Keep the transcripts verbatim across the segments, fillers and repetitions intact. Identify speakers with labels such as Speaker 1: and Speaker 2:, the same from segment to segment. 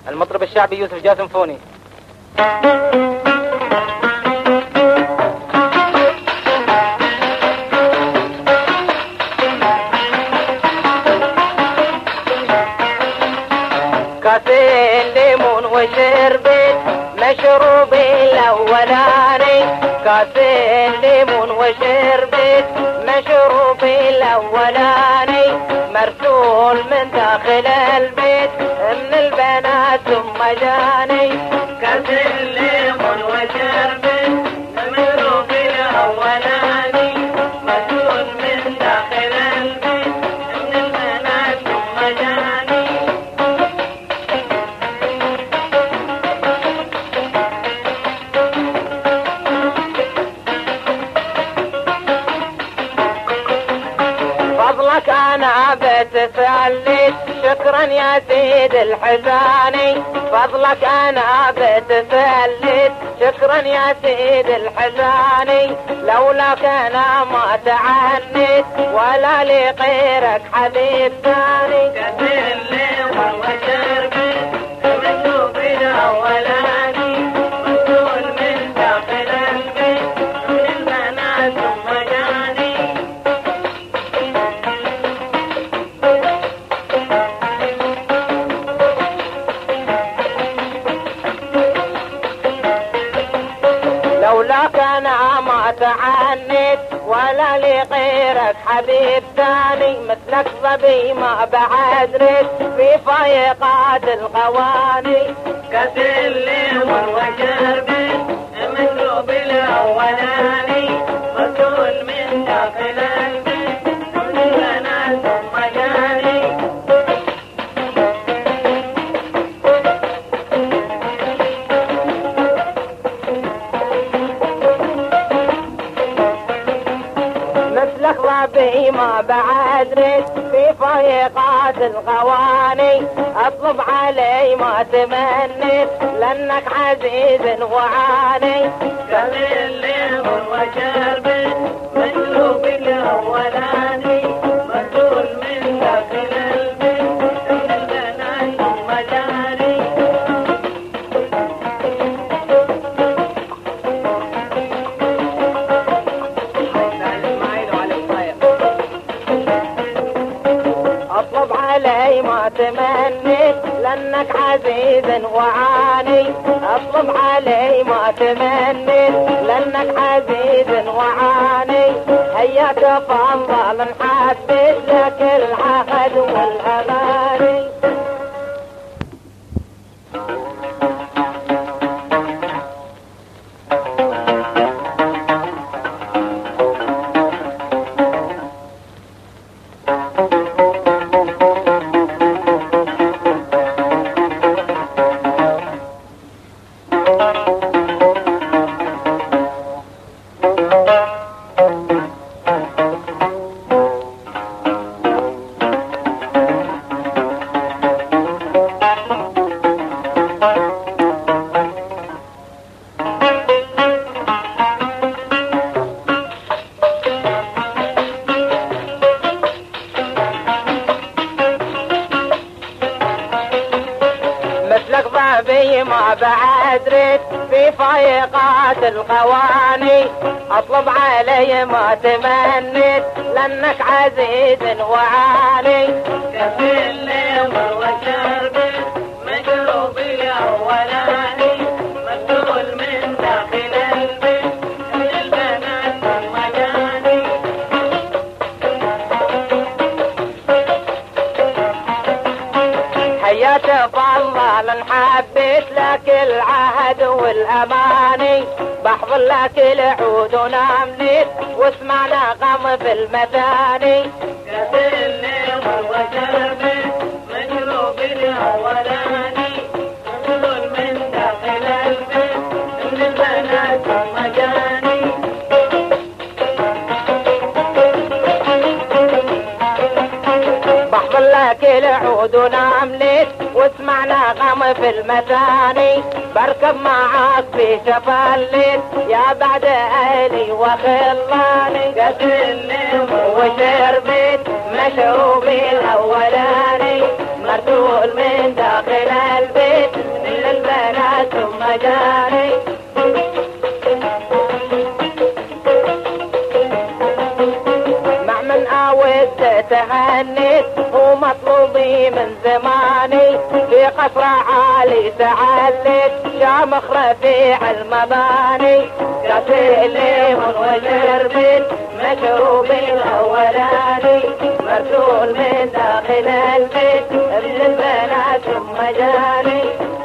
Speaker 1: المطرب الشعبي يوسف جاسم فوني.
Speaker 2: كاسين ليمون وشربت مشروبي الاولاني، كاسين ليمون وشربت مشروبي الاولاني، مرسول من داخل البيت من البنات ثم جاني. كاسين ليمون وشربت مشروبي الاولاني، مرسول من داخل البيت من البنات ثم جاني. فضلك انا بتسليت شكرا يا سيد الحزاني، فضلك انا بتسليت شكرا يا سيد الحزاني، لولاك انا ما تعنيت ولا لغيرك حبيب ثاني. كثير الليل وشربت مشروبي الاولاني، مسؤول من داخل البيت من البنات ثم جاني. لولاك انا ما تعنيت ولا لغيرك حبيب ثاني، مثلك ظبي ما بعد ريت في فايقات الغواني. كاسين الليمون وشربت مشروبي الاولاني، مسؤول من داخل البيت من البنات ثم جاني. مثلك ظبي ما بعد ريت في فايقات الغواني، اطلب علي ما تمنيت لانك عزيز وعاني. كاسين الليمون وشربت مشروبي الاولاني، مسؤول من داخل البيت من البنات ثم جاني. اطلب علي ما تمنيت لانك عزيز وعاني، اطلب علي ما تمنيت لانك عزيز وعاني. هياك فضل نحدد لك العهد والاماني. مثلك ظبي ما بعد ريت في فايقات الغواني، اطلب علي ما تمنيت لانك عزيز وعاني. كاسين الليمون وشربت مشروبي الاولاني، مسؤول من داخل البيت من البنات ثم جاني. حياك فضل حبيت لك العهد والاماني، بحضر لك العود ونمليت واسمع نغم في المثاني. كاسين الليمون وشربت مشروبي الاولاني، مسؤول من داخل البيت من البنات ثم جاني. بحضر لك العود ونمليت واسمع نغم في المثاني، بركب معاك في شفاليت يا بعد اهلي وخلاني. كاسين الليمون وشربت مشروبي الاولاني، مرسول من داخل البيت الأولاني. مع من أود تهنيت ومطلوبي من زماني، في قصر عالي تعليت شامخ رفيع المباني، كاسي الليمون وشربت مشروبي الأولاني، مرسول من داخل البيت من البنات ثم جاني.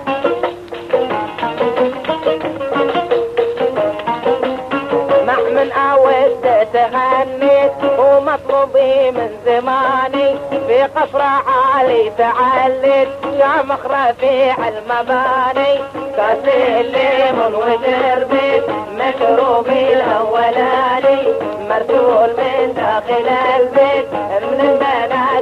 Speaker 2: مع من أود تهنيت ومطلوبي من زماني، في قصر عالي تعليت شامخ رفيع المباني، كاسي الليمون وشربت مشروبي الأولاني، مرسول من داخل البيت من البنات